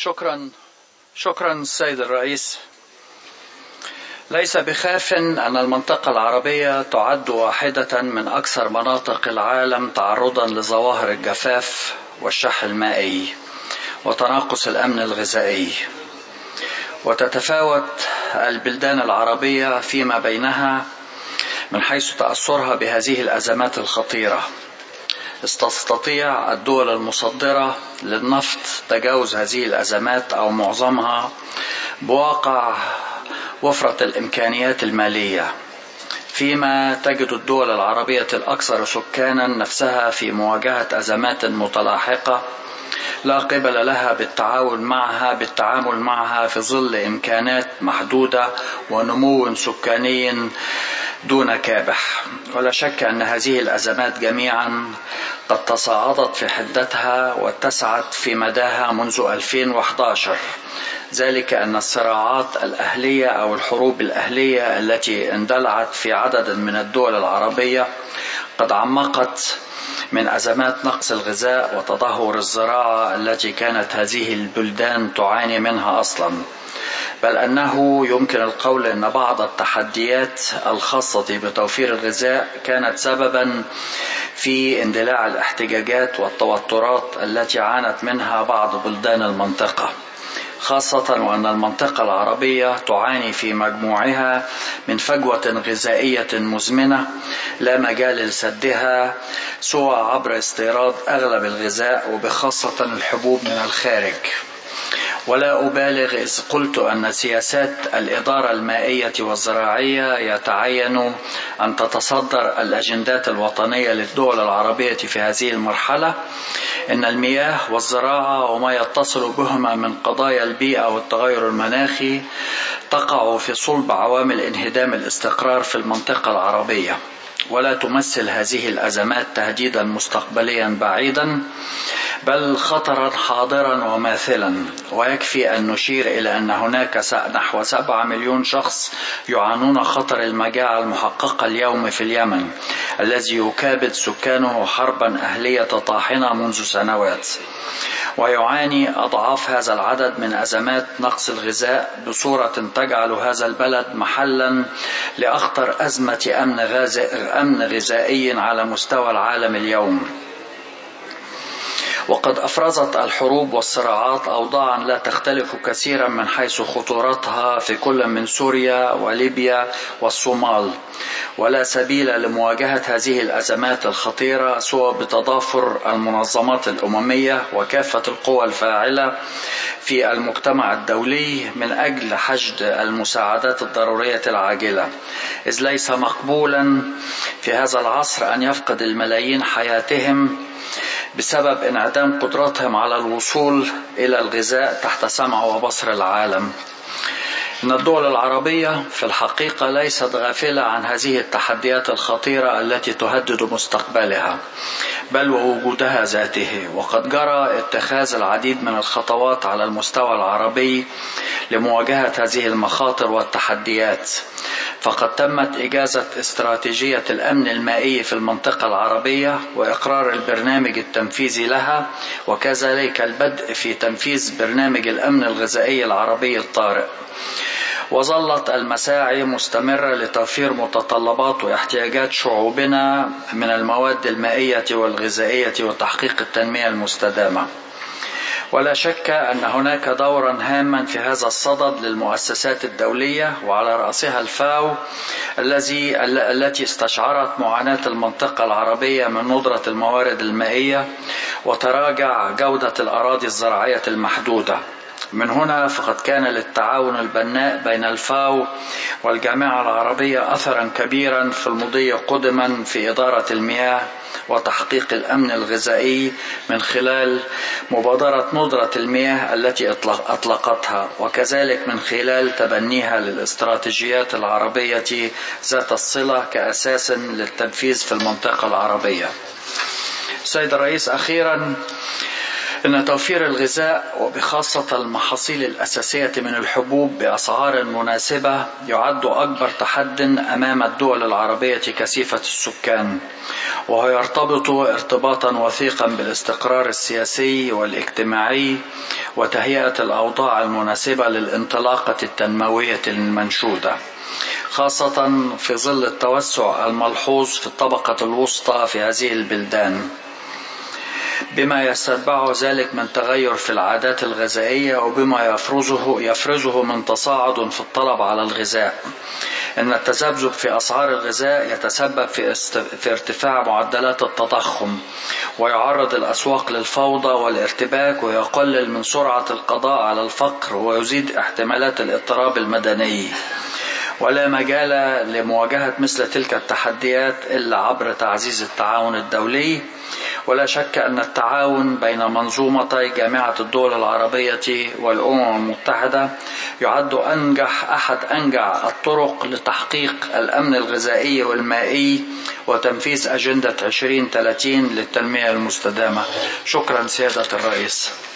شكرا السيد الرئيس. ليس بخاف أن المنطقة العربية تعد واحدة من أكثر مناطق العالم تعرضا لظواهر الجفاف والشح المائي وتناقص الأمن الغذائي، وتتفاوت البلدان العربية فيما بينها من حيث تأثرها بهذه الأزمات الخطيرة. تستطيع الدول المصدرة للنفط تجاوز هذه الأزمات أو معظمها بواقع وفرة الإمكانيات المالية، فيما تجد الدول العربية الأكثر سكانا نفسها في مواجهة أزمات متلاحقة لا قبل لها بالتعامل معها في ظل إمكانات محدودة ونمو سكاني دون كابح. ولا شك أن هذه الأزمات جميعا قد تصاعدت في حدتها واتسعت في مداها منذ 2011، ذلك أن الصراعات الأهلية أو الحروب الأهلية التي اندلعت في عدد من الدول العربية قد عمقت من أزمات نقص الغذاء وتدهور الزراعة التي كانت هذه البلدان تعاني منها أصلا، بل أنه يمكن القول أن بعض التحديات الخاصة بتوفير الغذاء كانت سببا في اندلاع الاحتجاجات والتوترات التي عانت منها بعض بلدان المنطقة، خاصة وأن المنطقة العربية تعاني في مجموعها من فجوة غذائية مزمنة لا مجال لسدها سوى عبر استيراد أغلب الغذاء وبخاصة الحبوب من الخارج. ولا أبالغ إذ قلت أن سياسات الإدارة المائية والزراعية يتعين أن تتصدر الأجندات الوطنية للدول العربية في هذه المرحلة. إن المياه والزراعة وما يتصل بهما من قضايا البيئة والتغير المناخي تقع في صلب عوامل انهدام الاستقرار في المنطقة العربية، ولا تمثل هذه الأزمات تهديدا مستقبليا بعيدا بل خطرا حاضرا وماثلا. ويكفي أن نشير إلى أن هناك نحو 7 مليون شخص يعانون خطر المجاعة المحققة اليوم في اليمن، الذي يكابد سكانه حربا أهلية طاحنة منذ سنوات، ويعاني أضعاف هذا العدد من أزمات نقص الغذاء بصورة تجعل هذا البلد محلا لأخطر أزمة أمن غذائي على مستوى العالم اليوم. وقد أفرزت الحروب والصراعات أوضاعا لا تختلف كثيرا من حيث خطورتها في كل من سوريا وليبيا والصومال، ولا سبيل لمواجهة هذه الأزمات الخطيرة سوى بتضافر المنظمات الأممية وكافة القوى الفاعلة في المجتمع الدولي من أجل حشد المساعدات الضرورية العاجلة، إذ ليس مقبولا في هذا العصر أن يفقد الملايين حياتهم بسبب انعدام قدرتهم على الوصول إلى الغذاء تحت سمع وبصر العالم. إن الدول العربية في الحقيقة ليست غافلة عن هذه التحديات الخطيرة التي تهدد مستقبلها بل ووجودها ذاته، وقد جرى اتخاذ العديد من الخطوات على المستوى العربي لمواجهة هذه المخاطر والتحديات. فقد تمت إجازة استراتيجية الأمن المائي في المنطقة العربية وإقرار البرنامج التنفيذي لها، وكذلك البدء في تنفيذ برنامج الأمن الغذائي العربي الطارئ. وظلت المساعي مستمرة لتوفير متطلبات واحتياجات شعوبنا من المواد المائية والغذائية وتحقيق التنمية المستدامة. ولا شك أن هناك دورا هاما في هذا الصدد للمؤسسات الدولية وعلى رأسها الفاو التي استشعرت معاناة المنطقة العربية من ندرة الموارد المائية وتراجع جودة الأراضي الزراعية المحدودة. من هنا فقد كان للتعاون البناء بين الفاو والجامعة العربية أثرا كبيرا في المضي قدما في إدارة المياه وتحقيق الأمن الغذائي من خلال مبادرة ندرة المياه التي أطلقتها، وكذلك من خلال تبنيها للاستراتيجيات العربية ذات الصلة كأساس للتنفيذ في المنطقة العربية. سيد الرئيس، أخيرا إن توفير الغذاء وبخاصة المحاصيل الأساسية من الحبوب بأسعار مناسبة يعد أكبر تحد أمام الدول العربية كثيفة السكان، وهو يرتبط ارتباطا وثيقا بالاستقرار السياسي والاجتماعي وتهيئة الأوضاع المناسبة للانطلاقة التنموية المنشودة، خاصة في ظل التوسع الملحوظ في الطبقة الوسطى في هذه البلدان، بما يستتبعه ذلك من تغير في العادات الغذائية وبما يفرزه من تصاعد في الطلب على الغذاء. إن التذبذب في أسعار الغذاء يتسبب في ارتفاع معدلات التضخم، ويعرض الأسواق للفوضى والارتباك، ويقلل من سرعة القضاء على الفقر، ويزيد احتمالات الاضطراب المدني. ولا مجال لمواجهة مثل تلك التحديات إلا عبر تعزيز التعاون الدولي. ولا شك أن التعاون بين منظومتي جامعة الدول العربية والأمم المتحدة يعد أحد أنجع الطرق لتحقيق الأمن الغذائي والمائي وتنفيذ أجندة 2030 للتنمية المستدامة. شكرا سيادة الرئيس.